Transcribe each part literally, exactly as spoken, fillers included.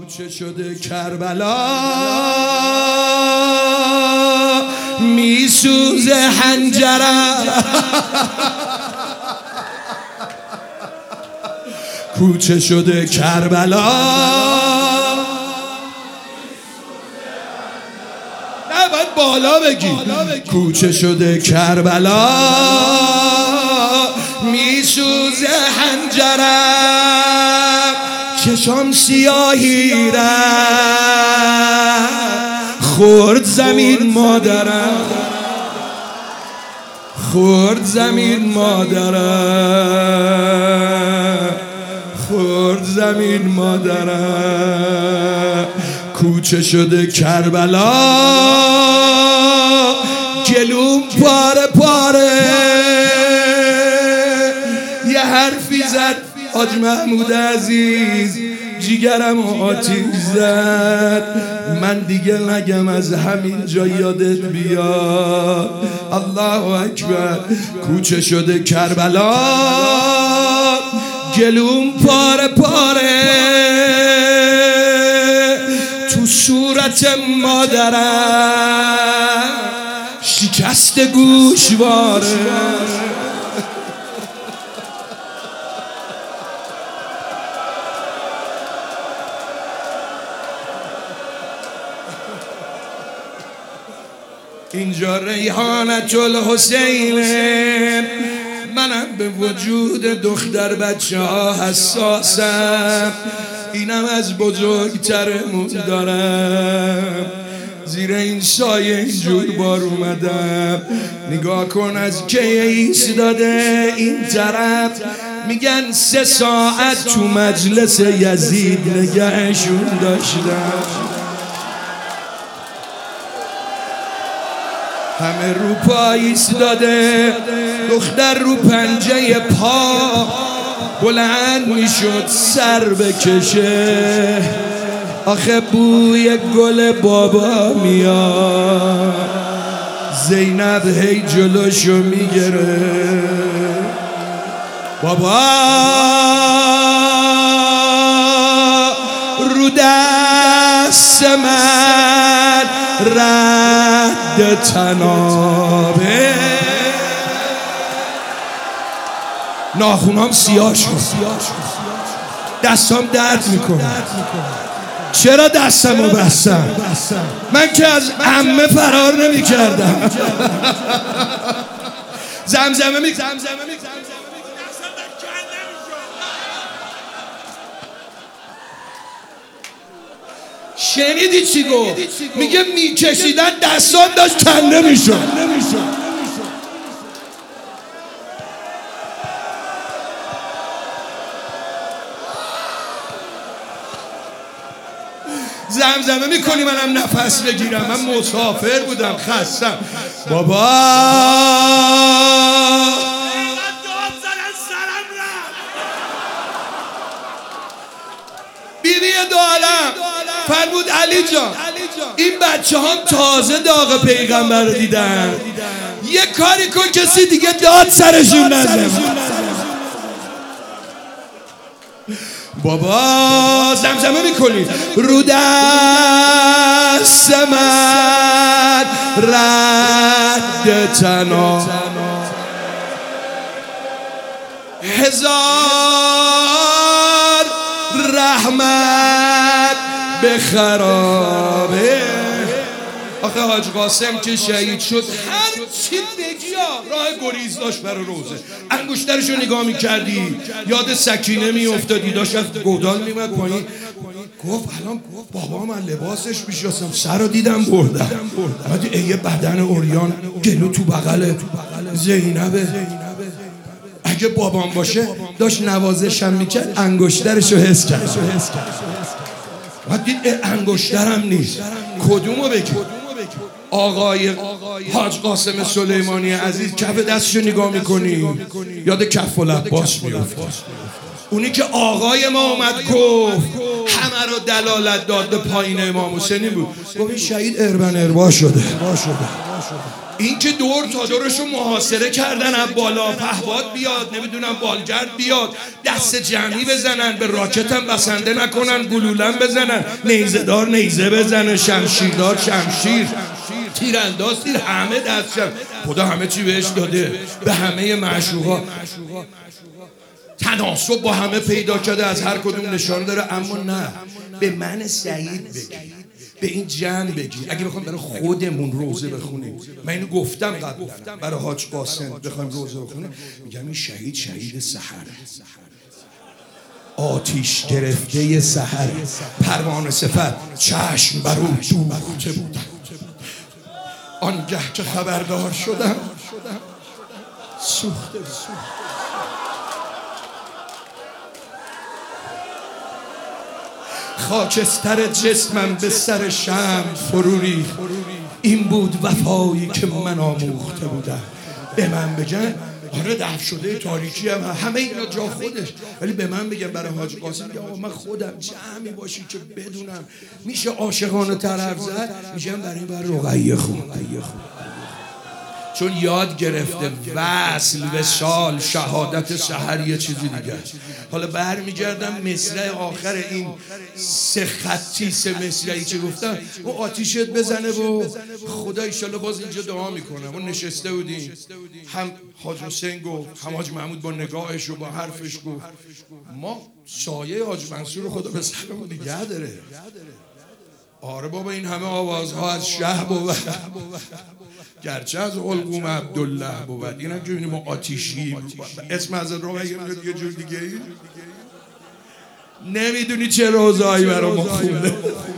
کوچه شده کربلا میسوزه حنجره کوچه شده کربلا نه باید بالا بگی کوچه شده کربلا میسوزه حنجره چشام سیاهی را خورد زمین مادرم خورد زمین مادرم خورد زمین مادرم کوچه شده کربلا گلوم پاره پاره یه حرفی زد حاج محمود عزیز جیگرم آتیش زد من دیگه نگم از همین جا یادت بیاد الله اکبر کوچه شده کربلا گلوم پاره پاره تو صورت مادرم شکست گوشواره اینجا ریحانت الحسینه منم به وجود دختر بچه ها حساسم اینم از بزرگترمون دارم زیر این سایه اینجور بار اومدم نگاه کن از که ایستاده این طرف میگن سه ساعت تو مجلس یزید نگهشون داشتم همه رو پا ایستاده دختر رو پنجه پا بلند میشد سر بکشه آخه بوی گل بابا میاد زینب هی جلوشو میگره بابا رو دست من رد تنابه ناخونام سیاه شد دستام درد میکنه چرا دستمو بستم من که از عمه فرار نمی کردم زمزمه می شنیدی چی گفت؟ میگه میکشیدن دستان داشت کنده میشد زمزمه میکنی منم نفس بگیرم من مسافر بودم خستم بابا بیبی دو عالم فرمود علی جان این بچه ها تازه داغ پیغمبر رو دیدن یه کاری کن کسی دیگه داد سرشون نزنه بابا زمزمه میکنی رو دست من رد تنا هزار رحمت به خرابه آخه حاج قاسم که شهید شد هر چی بگی راه گریز داشت برای روزه انگشترشو نگاه میکردی یاد سکینه میافتادی داشت از گودال میمد پایین گفت الان بابا من لباسش میشستم سر رو دیدم بردم بعد یه بدن اوریان گلو تو بغل زینبه اگه بابام باشه داشت نوازشم میکرد انگشترشو حس کرد بعد دید انگشترم نیست کدومو بگی آقای حاج قاسم سلیمانی عزیز کف دستشو نگاه میکنی یاد کف العباس میفتی اونی که آقای ما اومد گفت همه رو دلالت داد به پایین امام حسینی بود گفت این شهید اربن اربا شده این که دور تا دورشو محاصره کردن، از بالا پهباد بیاد، نمیدونم بالگرد بیاد، دست جمعی بزنن، به راکت هم بسنده نکنن، گلولن بزنن، نیزه دار نیزه بزنن، شمشیردار شمشیر، تیرانداز تیر، همه دست شم. خدا همه چی بهش داده، به همه معشوقا تناسب با همه پیدا کرده، از هر کدوم نشان داره. اما نه، به من سعید بگی، به این جمع بگی. اگه بخوام برای خودمون روزه بخونیم، من اینو گفتم قبلا، برای حاج قاسم بخوایم روزه بخونیم، میگم این شهید شهید سحره، آتیش گرفته سحر، پروانه صفت چشم بر او دوخته بودم، آنگه که خبردار شدم سوخته بود. خاکستر جسمم به سر شمع فرو ریخت، این بود وفایی که من آموخته بودم. به من بگن آره دفع شده تاریکی هم همه اینا جا خودش، ولی به من بگن برای حاج قاسم، میگم آقا من خودم جمعی باشی که بدونم میشه عاشقانه طرف زد، میگم برای این بر رقیه خون، چون یاد گرفته وصل وصال شهادت سحر یه چیزی دیگه. حالا برمیگردم مصرع آخر این سه خطی سه مصرعی که گفتم، اون آتیشت بزنه و خدا ایشالله باز اینجا دعا میکنم. اون نشسته بودیم، هم حاج حسین گفت، هم حاج محمود با نگاهش و با حرفش گفت ما سایه حاج منصور رو خدا به سرمون نگه داره. آره بابا این همه آوازها از شه بود، گرچه از علقوم عبدالله بود، این هم که بینیم ما آتیشی اسم از رو بگیم یه جور دیگه ای نمیدونی چه روزایی برای ما خونده.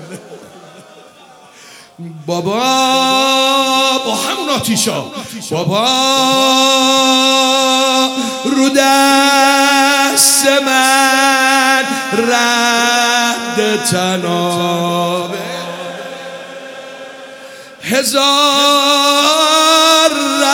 بابا با همون آتیشا بابا رو دست من رد تنابه، هزار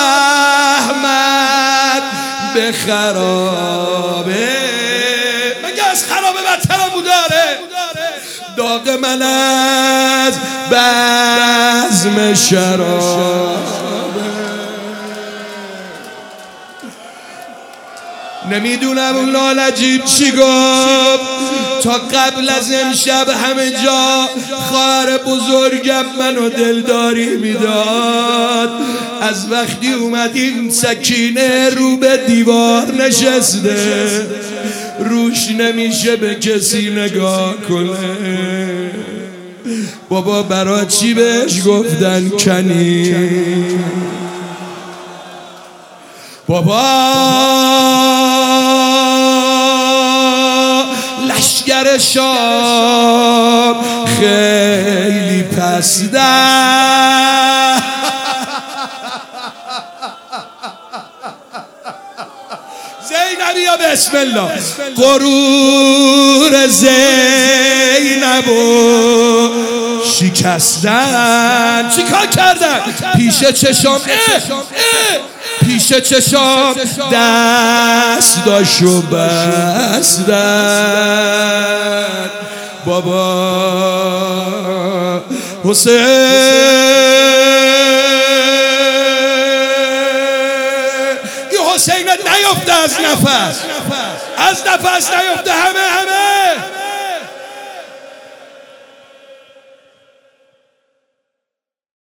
رحمت به خرابه، مگه از خرابه بدترم بوداره؟ داغ من از بزم شرابه، نمیدونم اون لالجیب چی گفت تا قبل از امشب همه جا خواهر بزرگم منو دلداری میداد. از وقتی اومدیم سکینه رو به دیوار نشسته، روش نمیشه به کسی نگاه کنه. بابا برا چی بهش گفتن کنی؟ بابا لشگر شام خیلی پسته، زینبیا بسم الله، غرور زینبو شکستن. چیکار کردن؟ پیش چشام اه اه پیش چشام دستاشو بستن. بابا حسین یه حسین نیفته از نفس، از نفس نیفته، همه همه